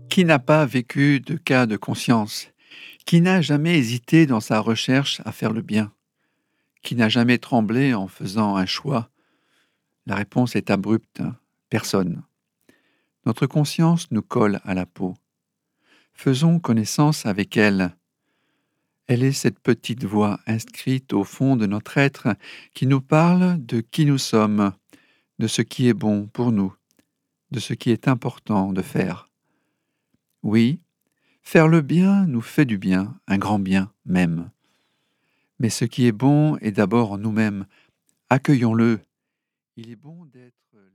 Qui n'a pas vécu de cas de conscience? Qui n'a jamais hésité dans sa recherche à faire le bien? Qui n'a jamais tremblé en faisant un choix? La réponse est abrupte. Personne. Notre conscience nous colle à la peau. Faisons connaissance avec elle. Elle est cette petite voix inscrite au fond de notre être qui nous parle de qui nous sommes, de ce qui est bon pour nous, de ce qui est important de faire. Oui, faire le bien nous fait du bien, un grand bien même. Mais ce qui est bon est d'abord en nous-mêmes. Accueillons-le. Il est bon d'être